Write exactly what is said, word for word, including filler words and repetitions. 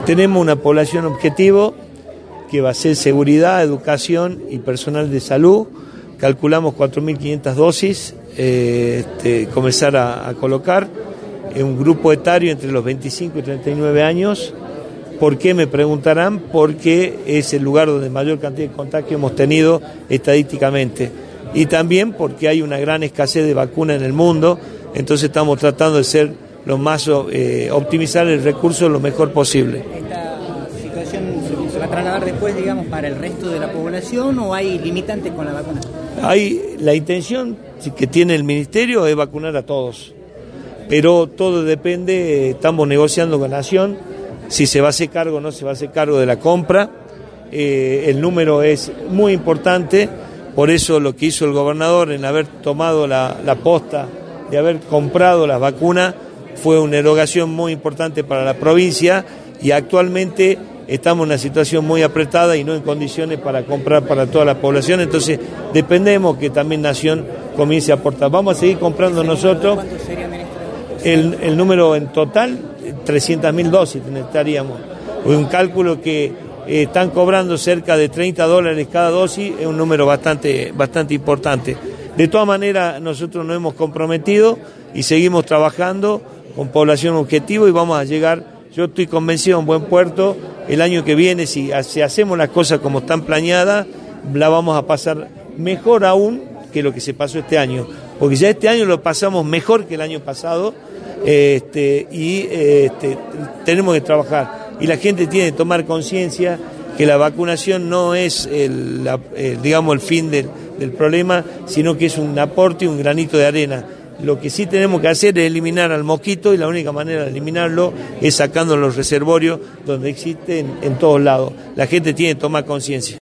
Tenemos una población objetivo que va a ser seguridad, educación y personal de salud. Calculamos cuatro mil quinientas dosis, eh, este, comenzar a, a colocar en un grupo etario entre los veinticinco y treinta y nueve años. ¿Por qué? Me preguntarán, porque es el lugar donde mayor cantidad de contagios hemos tenido estadísticamente. Y también porque hay una gran escasez de vacunas en el mundo, entonces estamos tratando de ser lo más, eh, optimizar el recurso lo mejor posible. ¿Esta situación se va a trasladar después, digamos, para el resto de la población o hay limitantes con la vacuna? Hay, la intención que tiene el Ministerio es vacunar a todos, pero todo depende, estamos negociando con Nación, si se va a hacer cargo o no se va a hacer cargo de la compra. Eh, el número es muy importante, por eso lo que hizo el gobernador en haber tomado la, la posta de haber comprado las vacunas fue una erogación muy importante para la provincia, y actualmente estamos en una situación muy apretada y no en condiciones para comprar para toda la población, entonces dependemos que también Nación comience a aportar. Vamos a seguir comprando nosotros. ¿Cuánto sería, ministro? El, el número en total, trescientas mil dosis necesitaríamos. Un cálculo que eh, están cobrando cerca de treinta dólares cada dosis, es un número bastante, bastante importante. De todas maneras, nosotros nos hemos comprometido y seguimos trabajando con población objetivo y vamos a llegar, yo estoy convencido, a un buen puerto. El año que viene, si, si hacemos las cosas como están planeadas, la vamos a pasar mejor aún que lo que se pasó este año, porque ya este año lo pasamos mejor que el año pasado, este, y este, tenemos que trabajar, y la gente tiene que tomar conciencia que la vacunación no es el, la, el, digamos, el fin del, del problema, sino que es un aporte y un granito de arena. Lo que sí tenemos que hacer es eliminar al mosquito, y la única manera de eliminarlo es sacando los reservorios donde existen en todos lados. La gente tiene que tomar conciencia.